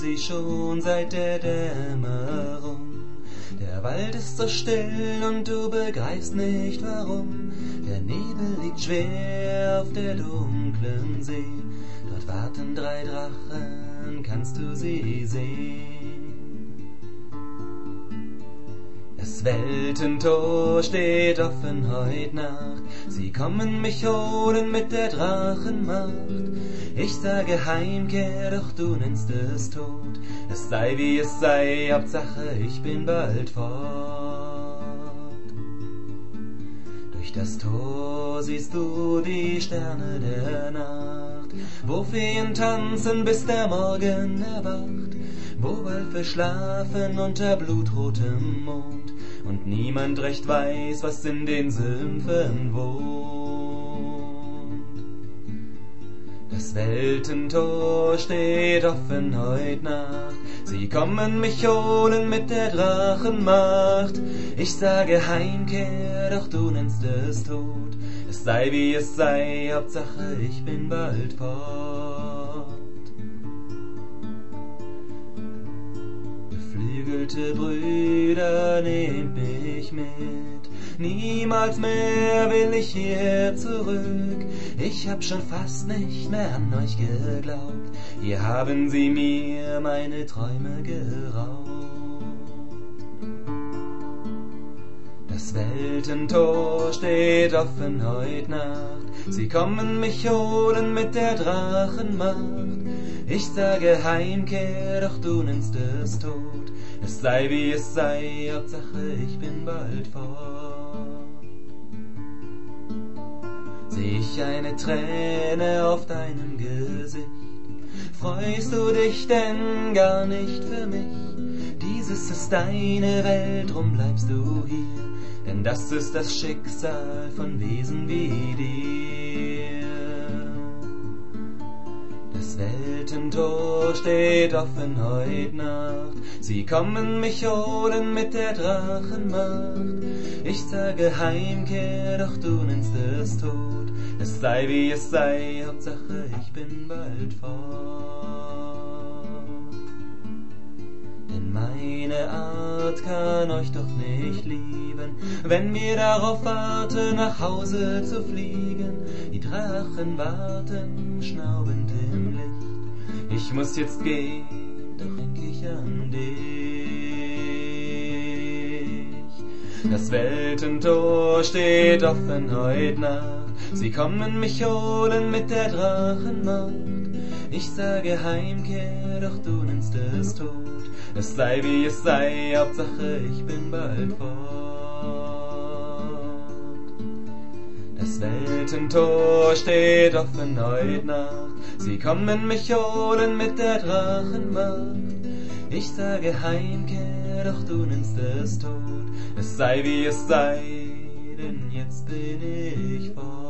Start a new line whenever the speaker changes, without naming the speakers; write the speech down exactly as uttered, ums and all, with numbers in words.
sie schon seit der Dämmerung. Der Wald ist so still und du begreifst nicht warum. Der Nebel liegt schwer auf der dunklen See. Dort warten drei Drachen, kannst du sie sehen? Das Weltentor steht offen heut Nacht. Sie kommen mich holen mit der Drachenmacht. Ich sage Heimkehr, doch du nennst es Tod. Es sei wie es sei, Hauptsache ich bin bald fort. Durch das Tor siehst du die Sterne der Nacht, wo Feen tanzen, bis der Morgen erwacht, wo Wölfe schlafen unter blutrotem Mond und niemand recht weiß, was in den Sümpfen wohnt. Das Weltentor steht offen heut Nacht. Sie kommen mich holen mit der Drachenmacht. Ich sage Heimkehr, doch du nennst es Tod. Es sei wie es sei, Hauptsache ich bin bald fort. Geflügelte Brüder, nehmt mich mit. Niemals mehr will ich hier zurück. Ich hab schon fast nicht mehr an euch geglaubt. Hier haben sie mir meine Träume geraubt. Das Weltentor steht offen heut Nacht. Sie kommen mich holen mit der Drachenmacht. Ich sage Heimkehr, doch du nennst es Tod. Es sei wie es sei, Hauptsache ich bin bald fort. Seh ich eine Träne auf deinem Gesicht? Freust du dich denn gar nicht für mich? Dieses ist deine Welt, drum bleibst du hier, denn das ist das Schicksal von Wesen wie dir. Das Weltentor steht offen heut Nacht. Sie kommen mich holen mit der Drachenmacht. Ich sage Heimkehr, doch du nennst es Tod. Es sei wie es sei, Hauptsache ich bin bald fort. Denn meine Art kann euch doch nicht lieben, wenn wir darauf warten, nach Hause zu fliegen. Die Drachen warten, schnaubend im Licht. Ich muss jetzt gehen, doch denk ich an dich. Das Weltentor steht offen heut Nacht. Sie kommen mich holen mit der Drachenmacht. Ich sage Heimkehr, doch du nennst es Tod. Es sei wie es sei, Hauptsache ich bin bald fort. Das Weltentor steht offen heut Nacht. Sie kommen mich holen mit der Drachenmacht. Ich sage Heimkehr, doch du nennst es Tod. Es sei wie es sei, denn jetzt bin ich fort.